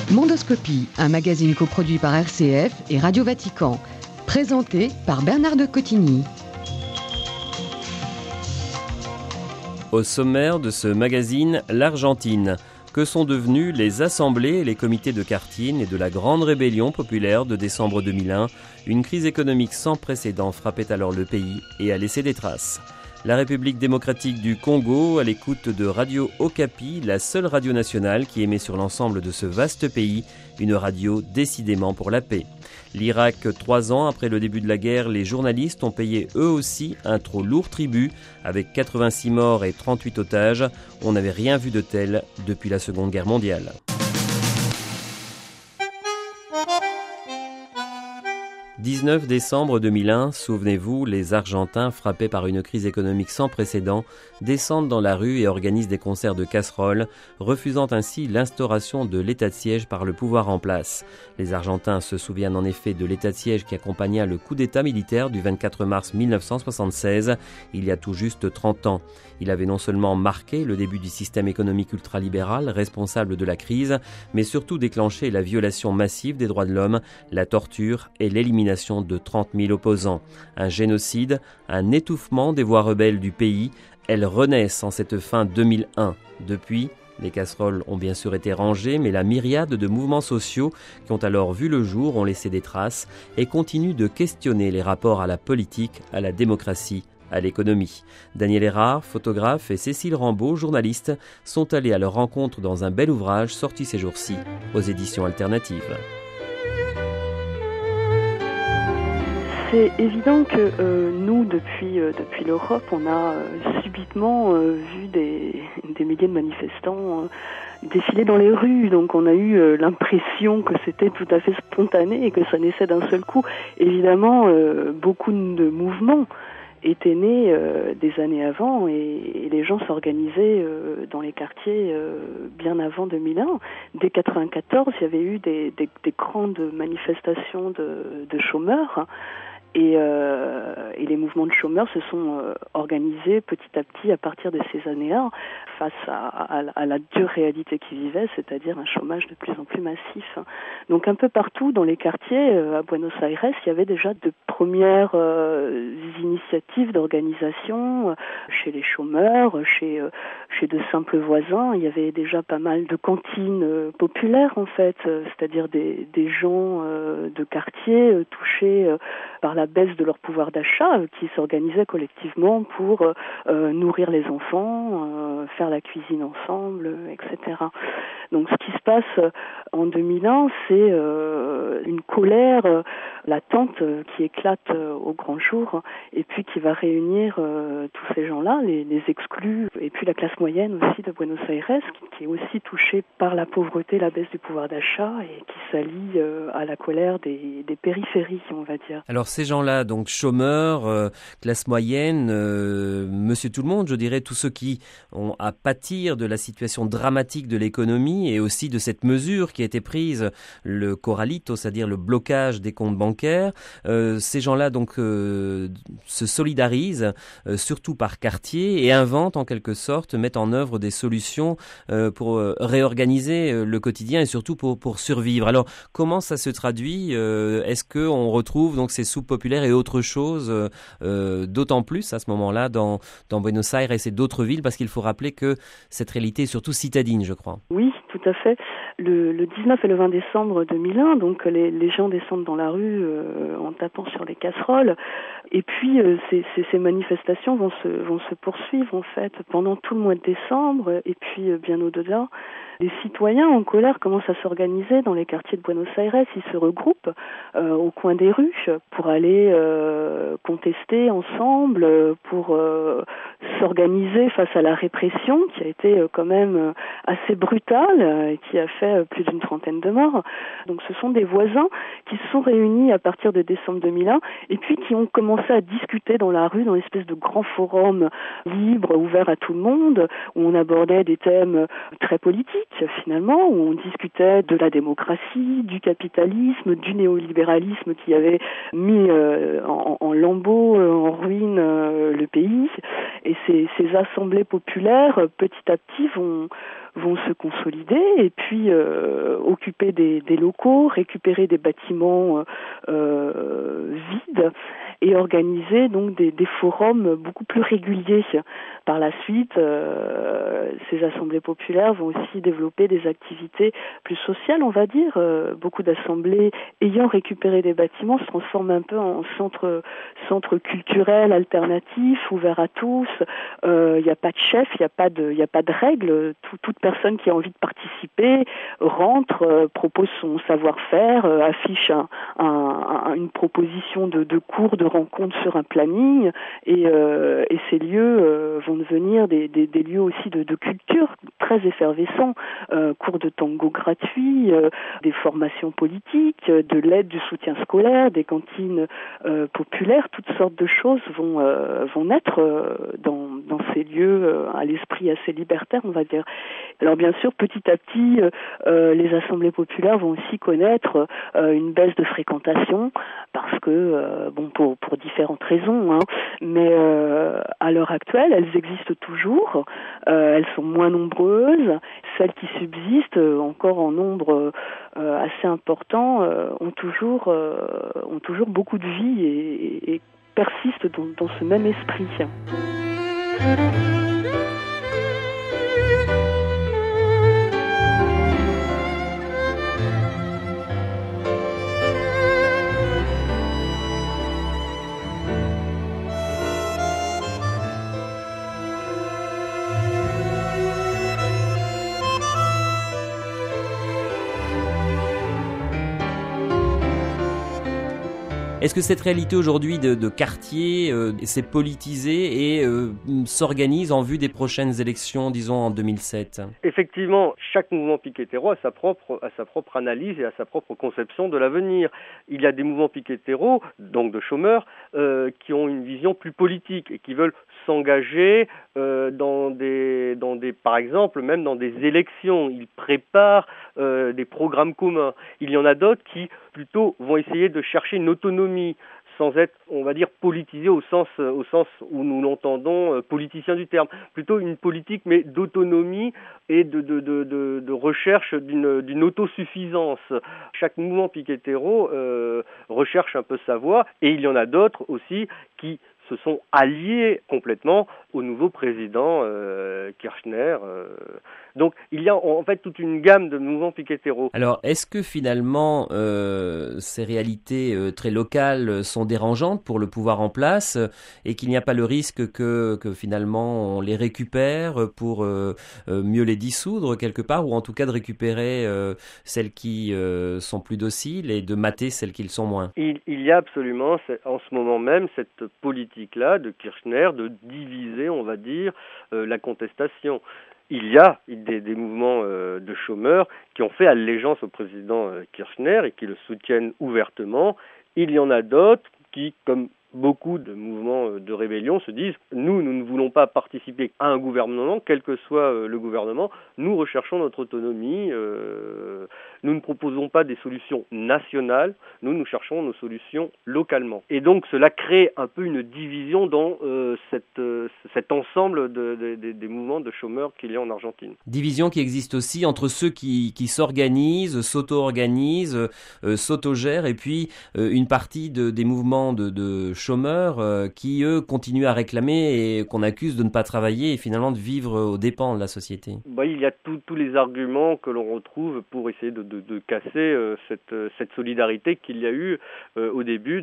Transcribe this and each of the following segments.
Mondoscopie, un magazine coproduit par RCF et Radio Vatican. Présenté par Bernard de Cotigny. Au sommaire de ce magazine, l'Argentine. Que sont devenus les assemblées et les comités de quartier nés de la grande rébellion populaire de décembre 2001? Une crise économique sans précédent frappait alors le pays et a laissé des traces. La République démocratique du Congo, à l'écoute de Radio Okapi, la seule radio nationale qui émet sur l'ensemble de ce vaste pays, une radio décidément pour la paix. L'Irak, 3 ans après le début de la guerre, les journalistes ont payé eux aussi un trop lourd tribut, avec 86 morts et 38 otages. On n'avait rien vu de tel depuis la Seconde Guerre mondiale. « 19 décembre 2001, souvenez-vous, les Argentins, frappés par une crise économique sans précédent, descendent dans la rue et organisent des concerts de casseroles, refusant ainsi l'instauration de l'état de siège par le pouvoir en place. Les Argentins se souviennent en effet de l'état de siège qui accompagna le coup d'état militaire du 24 mars 1976, il y a tout juste 30 ans. Il avait non seulement marqué le début du système économique ultralibéral, responsable de la crise, mais surtout déclenché la violation massive des droits de l'homme, la torture et l'élimination de 30 000 opposants. Un génocide, un étouffement des voix rebelles du pays. Elles renaissent en cette fin 2001. Depuis, les casseroles ont bien sûr été rangées, mais la myriade de mouvements sociaux qui ont alors vu le jour ont laissé des traces et continuent de questionner les rapports à la politique, à la démocratie, à l'économie. Daniel Erard, photographe, et Cécile Rambaud, journaliste, sont allés à leur rencontre dans un bel ouvrage sorti ces jours-ci aux éditions alternatives. C'est évident que nous, depuis l'Europe, on a subitement vu des milliers de manifestants défiler dans les rues. Donc on a eu l'impression que c'était tout à fait spontané et que ça naissait d'un seul coup. Évidemment, beaucoup de mouvements étaient nés des années avant et les gens s'organisaient dans les quartiers bien avant 2001. Dès 1994, il y avait eu des grandes manifestations de chômeurs. Et les mouvements de chômeurs se sont organisés petit à petit à partir de ces années-là face à la dure réalité qu'ils vivaient, c'est-à-dire un chômage de plus en plus massif. Donc un peu partout dans les quartiers, à Buenos Aires, il y avait déjà de premières initiatives d'organisation chez les chômeurs, chez de simples voisins. Il y avait déjà pas mal de cantines populaires en fait, c'est-à-dire des gens de quartier touchés par la baisse de leur pouvoir d'achat, qui s'organisaient collectivement pour nourrir les enfants, faire la cuisine ensemble, etc. Donc ce qui se passe en 2001, c'est une colère latente qui éclate au grand jour et puis qui va réunir tous ces gens-là, les exclus, et puis la classe moyenne aussi de Buenos Aires, qui est aussi touchée par la pauvreté, la baisse du pouvoir d'achat et qui s'allie à la colère des périphéries, on va dire. Alors ces gens-là, donc chômeurs, classe moyenne, monsieur tout le monde, je dirais, tous ceux qui ont à pâtir de la situation dramatique de l'économie et aussi de cette mesure qui a été prise, le corralito, c'est-à-dire le blocage des comptes bancaires. Ces gens-là donc se solidarisent, surtout par quartier, et inventent en quelque sorte, mettent en œuvre des solutions pour réorganiser le quotidien et surtout pour survivre. Alors comment ça se traduit? Est-ce qu'on retrouve donc ces soupes populaires et autre chose, d'autant plus à ce moment-là dans Buenos Aires et d'autres villes, parce qu'il faut rappeler que cette réalité est surtout citadine, je crois. Oui, tout à fait. Le 19 et le 20 décembre 2001, donc les gens descendent dans la rue en tapant sur les casseroles, et puis ces manifestations vont se poursuivre en fait pendant tout le mois de décembre et puis bien au-delà. Les citoyens en colère commencent à s'organiser dans les quartiers de Buenos Aires. Ils se regroupent au coin des rues pour aller contester ensemble, pour s'organiser face à la répression qui a été quand même assez brutale et qui a fait plus d'une trentaine de morts. Donc ce sont des voisins qui se sont réunis à partir de décembre 2001 et puis qui ont commencé à discuter dans la rue, dans une espèce de grand forum libre, ouvert à tout le monde, où on abordait des thèmes très politiques finalement, où on discutait de la démocratie, du capitalisme, du néolibéralisme qui avait mis en lambeaux, en ruine le pays. Et ces assemblées populaires, petit à petit, vont se consolider et puis occuper des locaux, récupérer des bâtiments vides et organiser donc des forums beaucoup plus réguliers. Par la suite, ces assemblées populaires vont aussi développer des activités plus sociales, on va dire. Beaucoup d'assemblées ayant récupéré des bâtiments se transforment un peu en centre culturel alternatif, ouvert à tous. Il n'y a pas de chef, il n'y a pas de règles. Toute personne qui a envie de participer rentre, propose son savoir-faire, affiche une proposition de cours, de rencontres sur un planning, et ces lieux vont devenir des lieux aussi de culture très effervescents, cours de tango gratuits, des formations politiques, de l'aide, du soutien scolaire, des cantines populaires, toutes sortes de choses vont naître dans ces lieux à l'esprit assez libertaire, on va dire. Alors bien sûr, petit à petit, les assemblées populaires vont aussi connaître une baisse de fréquentation parce que, pour différentes raisons, hein, mais à l'heure actuelle, elles existent toujours, elles sont moins nombreuses, celles qui subsistent encore en nombre assez important ont toujours beaucoup de vie et persistent dans ce même esprit. Est-ce que cette réalité aujourd'hui de quartier s'est politisée et s'organise en vue des prochaines élections, disons en 2007 ? Effectivement, chaque mouvement piquetero a sa propre analyse et a sa propre conception de l'avenir. Il y a des mouvements piqueteros, donc de chômeurs, qui ont une vision plus politique et qui veulent s'engager par exemple, même dans des élections. Ils préparent des programmes communs. Il y en a d'autres qui, plutôt, vont essayer de chercher une autonomie, sans être, on va dire, politisé au sens où nous l'entendons, politicien du terme. Plutôt une politique, mais d'autonomie et de recherche d'une autosuffisance. Chaque mouvement piquetero recherche un peu sa voie, et il y en a d'autres aussi qui se sont alliés complètement au nouveau président Kirchner. Donc il y a en fait toute une gamme de mouvements piqueteros. Alors est-ce que finalement ces réalités très locales sont dérangeantes pour le pouvoir en place et qu'il n'y a pas le risque que finalement on les récupère pour mieux les dissoudre quelque part, ou en tout cas de récupérer celles qui sont plus dociles et de mater celles qui le sont moins? Il y a absolument en ce moment même cette politique-là de Kirchner de diviser, on va dire, la contestation. Il y a des mouvements de chômeurs qui ont fait allégeance au président Kirchner et qui le soutiennent ouvertement. Il y en a d'autres qui, comme beaucoup de mouvements de rébellion, se disent « nous ne voulons pas participer à un gouvernement, quel que soit le gouvernement, nous recherchons notre autonomie, nous ne proposons pas des solutions nationales, nous cherchons nos solutions localement ». Et donc cela crée un peu une division dans cet ensemble des mouvements de chômeurs qu'il y a en Argentine. Division qui existe aussi entre ceux qui s'organisent, s'auto-organisent, s'autogèrent, et puis une partie des mouvements de chômeurs qui, eux, continuent à réclamer et qu'on accuse de ne pas travailler et finalement de vivre aux dépens de la société. Il y a tous les arguments que l'on retrouve pour essayer de casser cette solidarité qu'il y a eu au début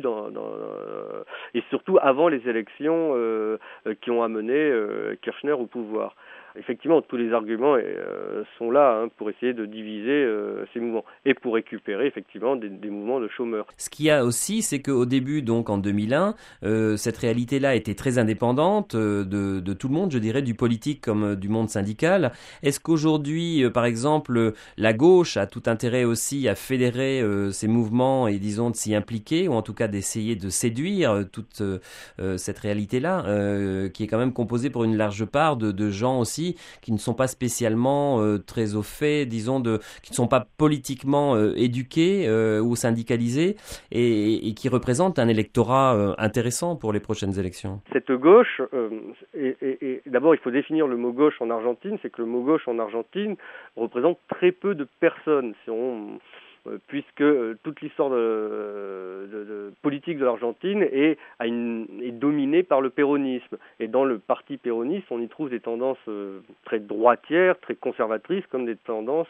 et surtout avant les élections qui ont amené Kirchner au pouvoir. Effectivement, tous les arguments sont là pour essayer de diviser ces mouvements et pour récupérer effectivement des mouvements de chômeurs. Ce qu'il y a aussi, c'est qu'au début, donc en 2001, cette réalité-là était très indépendante de tout le monde, je dirais, du politique comme du monde syndical. Est-ce qu'aujourd'hui, par exemple, la gauche a tout intérêt aussi à fédérer ces mouvements et, disons, de s'y impliquer, ou en tout cas d'essayer de séduire toute cette réalité-là, qui est quand même composée pour une large part de gens aussi dit, qui ne sont pas spécialement très au fait, disons, qui ne sont pas politiquement éduqués ou syndicalisés et qui représentent un électorat intéressant pour les prochaines élections. Cette gauche, et d'abord il faut définir le mot gauche en Argentine, c'est que le mot gauche en Argentine représente très peu de personnes, puisque toute l'histoire de politique de l'Argentine est dominée par le péronisme. Et dans le parti péroniste, on y trouve des tendances très droitières, très conservatrices, comme des tendances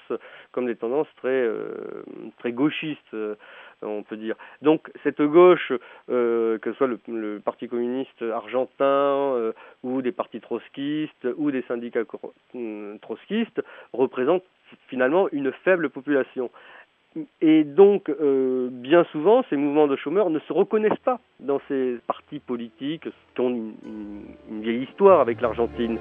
très gauchistes, on peut dire. Donc cette gauche, que ce soit le Parti communiste argentin ou des partis trotskistes ou des syndicats trotskistes, représente finalement une faible population. Et donc, bien souvent, ces mouvements de chômeurs ne se reconnaissent pas dans ces partis politiques qui ont une vieille histoire avec l'Argentine.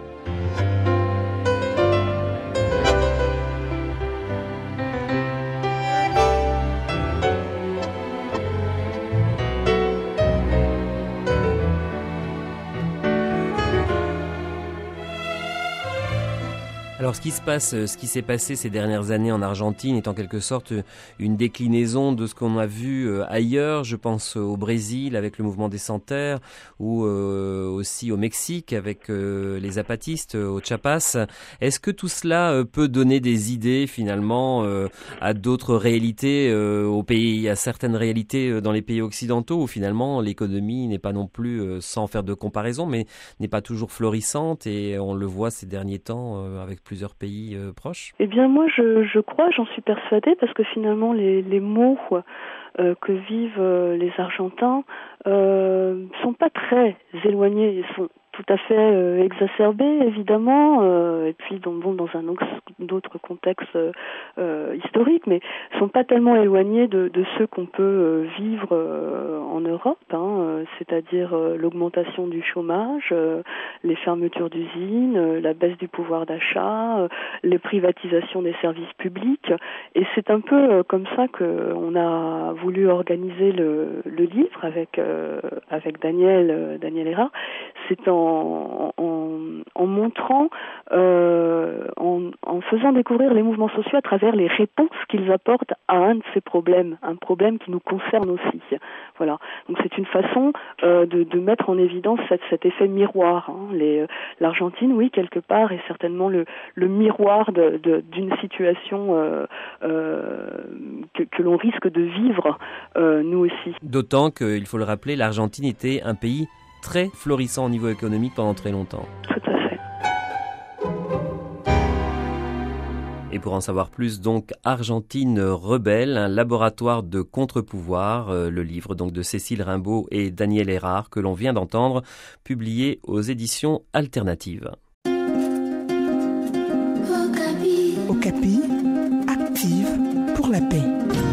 Alors ce qui s'est passé ces dernières années en Argentine est en quelque sorte une déclinaison de ce qu'on a vu ailleurs. Je pense au Brésil avec le mouvement des Sans-Terre ou aussi au Mexique avec les zapatistes au Chiapas. Est-ce que tout cela peut donner des idées finalement à d'autres réalités à certaines réalités dans les pays occidentaux où finalement l'économie n'est pas non plus, sans faire de comparaison, mais n'est pas toujours florissante et on le voit ces derniers temps avec plusieurs pays proches? Eh bien moi je crois, j'en suis persuadée, parce que finalement les maux que vivent les Argentins sont pas très éloignés, ils sont tout à fait exacerbés évidemment, et puis dans un autre contexte historique, mais sont pas tellement éloignés de ceux qu'on peut vivre en Europe, c'est-à-dire l'augmentation du chômage, les fermetures d'usines, la baisse du pouvoir d'achat, les privatisations des services publics, et c'est un peu comme ça qu'on a voulu organiser le livre avec Daniel Erard. C'est en montrant, en faisant découvrir les mouvements sociaux à travers les réponses qu'ils apportent à un de ces problèmes, un problème qui nous concerne aussi. Voilà. Donc c'est une façon de mettre en évidence cet effet miroir. L'Argentine, oui, quelque part, est certainement le miroir d'une situation que l'on risque de vivre, nous aussi. D'autant qu'il faut le rappeler, l'Argentine était un pays très florissant au niveau économique pendant très longtemps. Tout à fait. Et pour en savoir plus, donc, Argentine rebelle, un laboratoire de contre-pouvoir, le livre donc de Cécile Rimbaud et Daniel Erard que l'on vient d'entendre, publié aux éditions alternatives. Okapi, active pour la paix.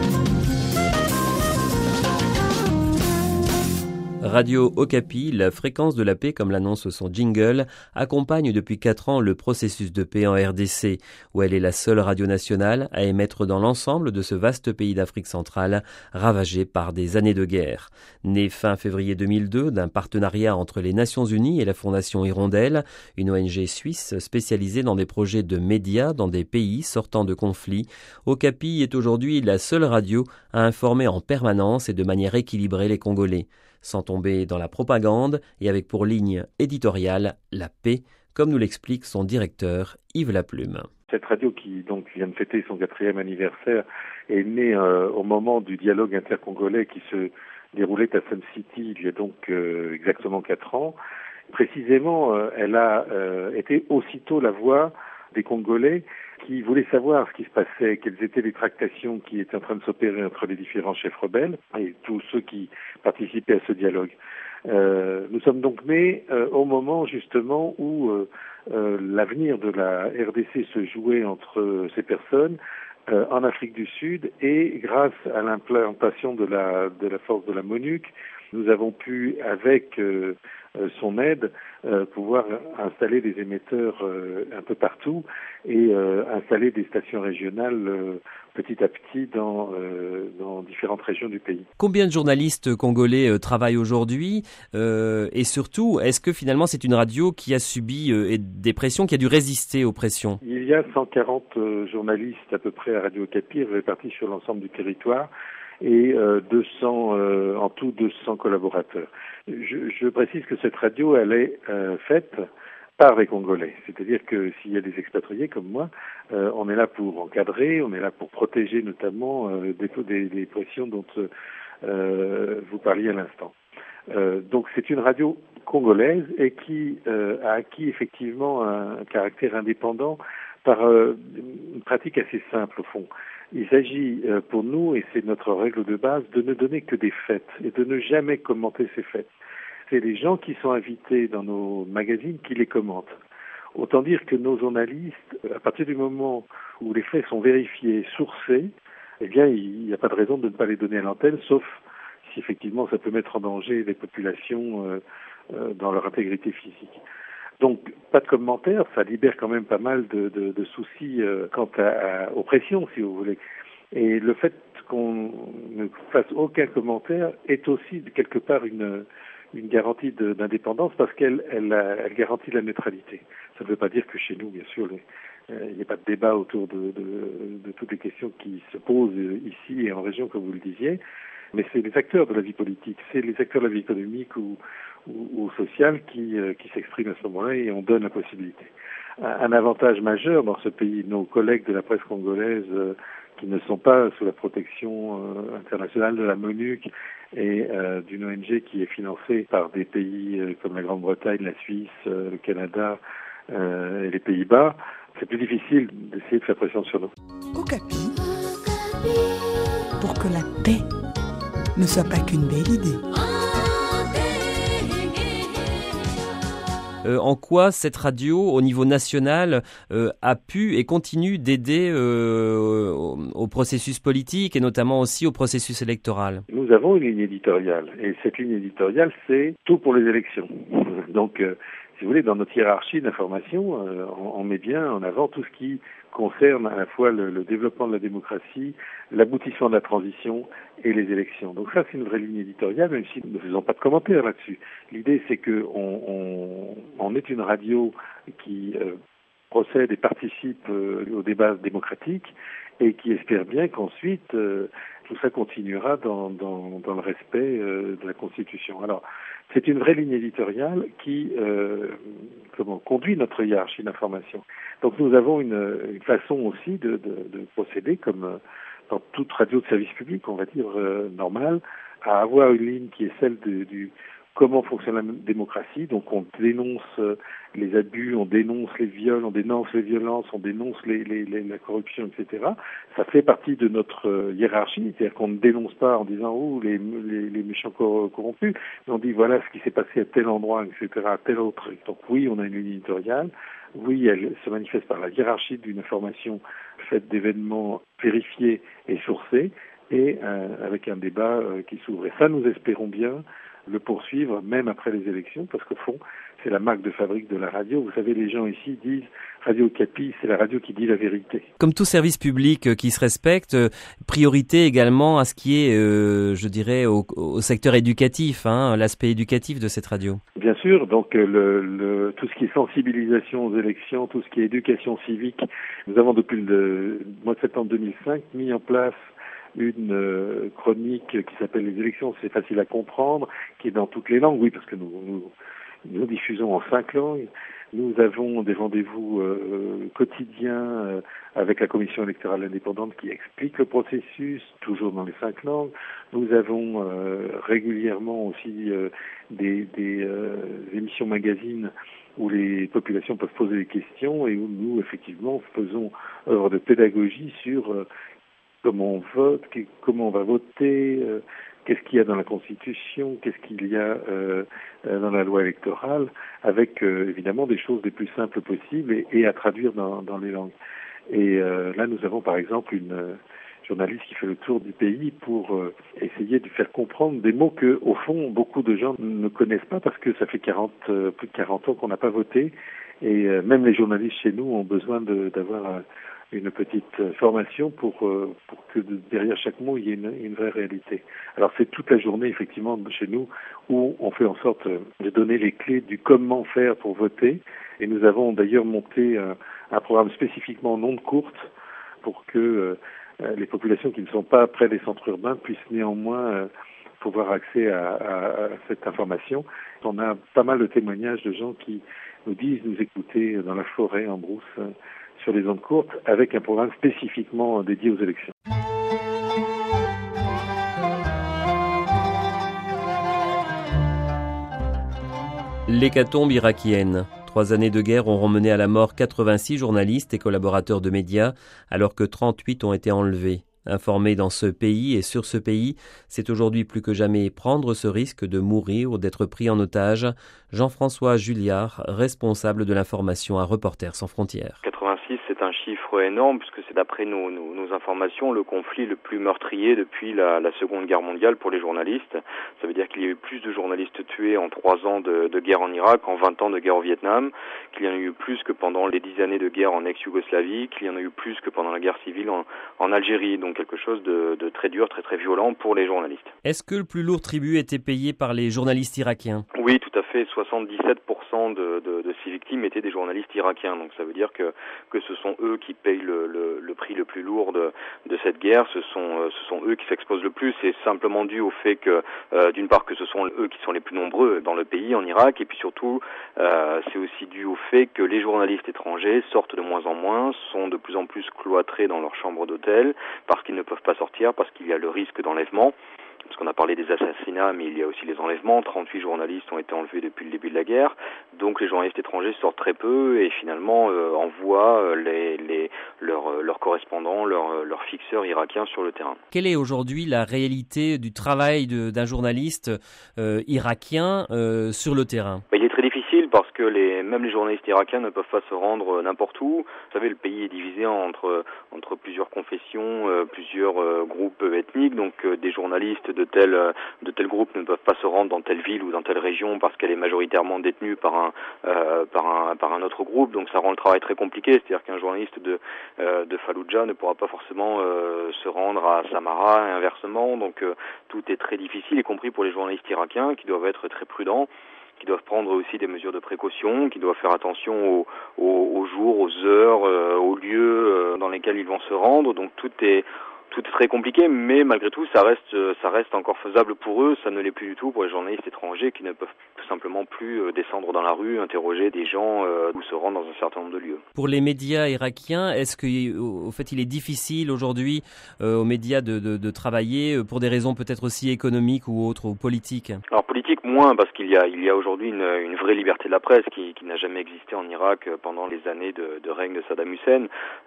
Radio Okapi, la fréquence de la paix, comme l'annonce son jingle, accompagne depuis 4 ans le processus de paix en RDC, où elle est la seule radio nationale à émettre dans l'ensemble de ce vaste pays d'Afrique centrale, ravagé par des années de guerre. Née fin février 2002 d'un partenariat entre les Nations Unies et la Fondation Hirondelle, une ONG suisse spécialisée dans des projets de médias dans des pays sortant de conflits, Okapi est aujourd'hui la seule radio à informer en permanence et de manière équilibrée les Congolais, sans tomber dans la propagande et avec pour ligne éditoriale la paix, comme nous l'explique son directeur Yves Laplume. Cette radio qui donc vient de fêter son 4e anniversaire est née au moment du dialogue intercongolais qui se déroulait à Sun City il y a donc exactement 4 ans. Précisément, elle a été aussitôt la voix des Congolais qui voulaient savoir ce qui se passait, quelles étaient les tractations qui étaient en train de s'opérer entre les différents chefs rebelles et tous ceux qui participaient à ce dialogue. Nous sommes donc nés au moment justement où l'avenir de la RDC se jouait entre ces personnes en Afrique du Sud, et grâce à l'implantation de la force de la MONUC Nous avons pu, avec son aide, pouvoir installer des émetteurs un peu partout et installer des stations régionales petit à petit dans différentes régions du pays. Combien de journalistes congolais travaillent aujourd'hui et surtout, est-ce que finalement c'est une radio qui a subi des pressions, qui a dû résister aux pressions? Il y a 140 journalistes à peu près à Radio Okapi répartis sur l'ensemble du territoire et 200 en tout 200 collaborateurs. Je précise que cette radio, elle est faite par les Congolais. C'est-à-dire que s'il y a des expatriés comme moi, on est là pour encadrer, on est là pour protéger notamment des pressions dont vous parliez à l'instant. Donc c'est une radio congolaise et qui a acquis effectivement un caractère indépendant par une pratique assez simple au fond. Il s'agit pour nous, et c'est notre règle de base, de ne donner que des faits et de ne jamais commenter ces faits. C'est les gens qui sont invités dans nos magazines qui les commentent. Autant dire que nos journalistes, à partir du moment où les faits sont vérifiés, sourcés, eh bien, il n'y a pas de raison de ne pas les donner à l'antenne, sauf si effectivement ça peut mettre en danger les populations dans leur intégrité physique. Donc, pas de commentaires, ça libère quand même pas mal de soucis quant aux pressions, si vous voulez. Et le fait qu'on ne fasse aucun commentaire est aussi quelque part une garantie d'indépendance parce qu'elle garantit la neutralité. Ça ne veut pas dire que chez nous, bien sûr, il n'y a pas de débat autour de toutes les questions qui se posent ici et en région, comme vous le disiez, mais c'est les acteurs de la vie politique, c'est les acteurs de la vie économique ou sociale qui s'expriment à ce moment-là et on donne la possibilité. Un avantage majeur dans ce pays, nos collègues de la presse congolaise qui ne sont pas sous la protection internationale de la MONUC et d'une ONG qui est financée par des pays comme la Grande-Bretagne, la Suisse, le Canada et les Pays-Bas, c'est plus difficile d'essayer de faire pression sur nous. Okapi, pour que la paix ne soit pas qu'une belle idée. En quoi cette radio, au niveau national, a pu et continue d'aider au processus politique et notamment aussi au processus électoral? Nous avons une ligne éditoriale et cette ligne éditoriale, c'est tout pour les élections. Donc, si vous voulez, dans notre hiérarchie d'information, on met bien en avant tout ce qui concerne à la fois le développement de la démocratie, l'aboutissement de la transition et les élections. Donc ça, c'est une vraie ligne éditoriale, même si nous ne faisons pas de commentaires là-dessus. L'idée, c'est que on est une radio qui procède et participe au débat démocratique et qui espère bien qu'ensuite tout ça continuera dans le respect de la Constitution. Alors, c'est une vraie ligne éditoriale qui conduit notre hiérarchie d'information. Donc nous avons une façon aussi de procéder comme dans toute radio de service public, on va dire normale, à avoir une ligne qui est celle du comment fonctionne la démocratie. Donc on dénonce les abus, on dénonce les viols, on dénonce les violences, on dénonce la corruption, etc. Ça fait partie de notre hiérarchie, c'est-à-dire qu'on ne dénonce pas en disant « oh, les méchants corrompus », mais on dit « voilà ce qui s'est passé à tel endroit, etc., à tel autre ». Donc oui, on a une ligne éditoriale. Oui, elle se manifeste par la hiérarchie d'une information faite d'événements vérifiés et sourcés et avec un débat qui s'ouvre. Et ça, nous espérons bien le poursuivre même après les élections parce qu'au fond, c'est la marque de fabrique de la radio. Vous savez, les gens ici disent Radio Okapi, c'est la radio qui dit la vérité. Comme tout service public qui se respecte, priorité également à ce qui est, je dirais, au secteur éducatif, l'aspect éducatif de cette radio. Bien sûr, donc tout ce qui est sensibilisation aux élections, tout ce qui est éducation civique, nous avons depuis le mois de septembre 2005 mis en place une chronique qui s'appelle Les élections, c'est facile à comprendre, qui est dans toutes les langues, oui, parce que nous diffusons en 5 langues. Nous avons des rendez-vous quotidiens avec la commission électorale indépendante qui explique le processus, toujours dans les 5 langues. Nous avons régulièrement aussi des émissions magazines où les populations peuvent poser des questions et où nous, effectivement, faisons œuvre de pédagogie sur comment on vote, comment on va voter, qu'est-ce qu'il y a dans la Constitution, qu'est-ce qu'il y a dans la loi électorale, avec évidemment des choses les plus simples possibles et à traduire dans les langues. Et là, nous avons par exemple journaliste qui fait le tour du pays pour essayer de faire comprendre des mots que, au fond, beaucoup de gens ne connaissent pas parce que ça fait plus de 40 ans qu'on n'a pas voté. Et même les journalistes chez nous ont besoin d'avoir une petite formation pour que derrière chaque mot, il y ait une vraie réalité. Alors c'est toute la journée, effectivement, chez nous, où on fait en sorte de donner les clés du comment faire pour voter. Et nous avons d'ailleurs monté un programme spécifiquement en ondes courtes pour que les populations qui ne sont pas près des centres urbains puissent néanmoins pouvoir accès à cette information. On a pas mal de témoignages de gens qui nous disent nous écouter dans la forêt, en brousse, sur les ondes courtes, avec un programme spécifiquement dédié aux élections. L'hécatombe irakienne. 3 années de guerre ont mené à la mort 86 journalistes et collaborateurs de médias, alors que 38 ont été enlevés. Informer dans ce pays et sur ce pays, c'est aujourd'hui plus que jamais prendre ce risque de mourir ou d'être pris en otage. Jean-François Julliard, responsable de l'information à Reporters sans frontières. 86, c'est un chiffre énorme puisque c'est d'après nos informations le conflit le plus meurtrier depuis la Seconde Guerre mondiale pour les journalistes. Ça veut dire qu'il y a eu plus de journalistes tués en 3 ans de guerre en Irak, en 20 ans de guerre au Vietnam, qu'il y en a eu plus que pendant les 10 années de guerre en ex-Yougoslavie, qu'il y en a eu plus que pendant la guerre civile en Algérie. Donc quelque chose de très dur, très très violent pour les journalistes. Est-ce que le plus lourd tribut était payé par les journalistes irakiens ? Oui, tout à fait. 77% de ces victimes étaient des journalistes irakiens. Donc ça veut dire que ce sont eux qui payent le prix le plus lourd de cette guerre. Ce sont eux qui s'exposent le plus. C'est simplement dû au fait que, d'une part, que ce sont eux qui sont les plus nombreux dans le pays, en Irak, et puis surtout, c'est aussi dû au fait que les journalistes étrangers sortent de moins en moins, sont de plus en plus cloîtrés dans leur chambre d'hôtel, parce qu'ils ne peuvent pas sortir, parce qu'il y a le risque d'enlèvement. Parce qu'on a parlé des assassinats, mais il y a aussi les enlèvements. 38 journalistes ont été enlevés depuis le début de la guerre. Donc les journalistes étrangers sortent très peu et finalement envoient leurs correspondants, leurs fixeurs irakiens sur le terrain. Quelle est aujourd'hui la réalité du travail d'un journaliste irakien sur le terrain ? Il est très difficile parce que même les journalistes irakiens ne peuvent pas se rendre n'importe où. Vous savez, le pays est divisé entre plusieurs confessions, plusieurs groupes ethniques. Donc des journalistes de tel groupe ne peuvent pas se rendre dans telle ville ou dans telle région parce qu'elle est majoritairement détenue par un autre groupe. Donc ça rend le travail très compliqué. C'est-à-dire qu'un journaliste de Fallujah ne pourra pas forcément se rendre à Samara et inversement. Donc tout est très difficile, y compris pour les journalistes irakiens qui doivent être très prudents, qui doivent prendre aussi des mesures de précaution, qui doivent faire attention aux jours, aux heures, aux lieux dans lesquels ils vont se rendre. Donc tout est très compliqué, mais malgré tout, ça reste encore faisable pour eux. Ça ne l'est plus du tout pour les journalistes étrangers qui ne peuvent tout simplement plus descendre dans la rue, interroger des gens ou se rendre dans un certain nombre de lieux. Pour les médias irakiens, est-ce qu'au fait, il est difficile aujourd'hui aux médias de travailler pour des raisons peut-être aussi économiques ou autres, ou politiques ? Alors politique moins, parce qu'il y a aujourd'hui une vraie liberté de la presse qui n'a jamais existé en Irak pendant les années de règne de Saddam Hussein.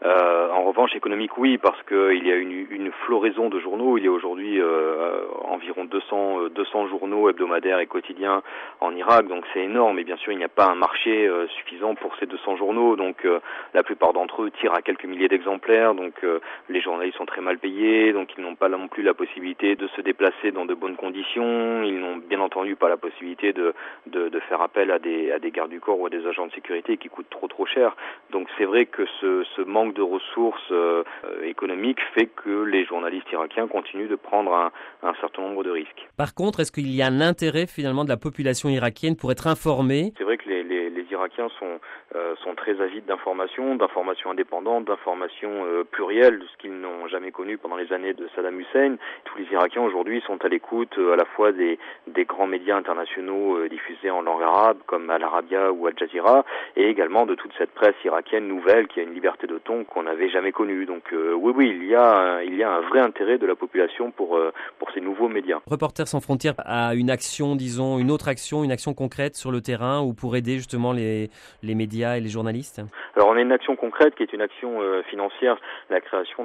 En revanche, économique oui, parce qu'il y a une floraison de journaux. Il y a aujourd'hui environ 200 journaux hebdomadaires et quotidiens en Irak, donc c'est énorme. Et bien sûr, il n'y a pas un marché suffisant pour ces 200 journaux. Donc la plupart d'entre eux tirent à quelques milliers d'exemplaires. Donc les journalistes sont très mal payés. Donc ils n'ont pas non plus la possibilité de se déplacer dans de bonnes conditions. Ils n'ont bien entendu pas la possibilité de faire appel à des gardes du corps ou à des agents de sécurité qui coûtent trop cher. Donc c'est vrai que ce manque de ressources économiques fait que les journalistes irakiens continuent de prendre un certain nombre de risques. Par contre, est-ce qu'il y a un intérêt finalement de la population irakienne pour être informée ? C'est vrai que les Irakiens sont très avides d'informations indépendantes, d'informations plurielles, de ce qu'ils n'ont jamais connu pendant les années de Saddam Hussein. Tous les Irakiens aujourd'hui sont à l'écoute à la fois des grands médias internationaux diffusés en langue arabe, comme Al Arabiya ou Al Jazeera, et également de toute cette presse irakienne nouvelle qui a une liberté de ton qu'on n'avait jamais connue. Donc oui, il y a un vrai intérêt de la population pour ces nouveaux médias. Reporters sans frontières a une action, disons, une action concrète sur le terrain ou pour aider justement les médias et les journalistes ? Alors on a une action concrète qui est une action financière, la création d'un fonds de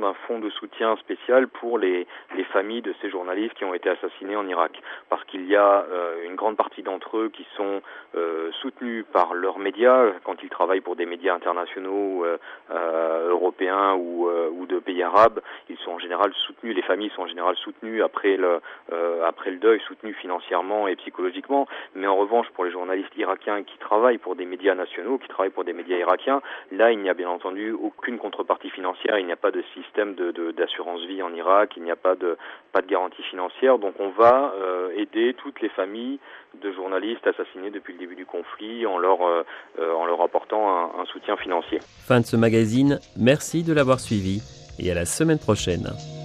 de soutien spécial pour les familles de ces journalistes qui ont été assassinés en Irak, parce qu'il y a une grande partie d'entre eux qui sont soutenus par leurs médias quand ils travaillent pour des médias internationaux européens ou de pays arabes. Ils sont en général soutenus, les familles sont en général soutenues après le deuil, soutenues financièrement et psychologiquement. Mais en revanche, pour les journalistes irakiens qui travaillent pour des médias nationaux, qui travaillent pour des médias irakiens, là il n'y a bien entendu aucune contrepartie financière, il n'y a pas de système d'assurance vie en Irak, il n'y a pas de garantie financière. Donc on va aider toutes les familles de journalistes assassinés depuis le début du conflit en leur apportant un soutien financier. Fin de ce magazine, merci de l'avoir suivi et à la semaine prochaine.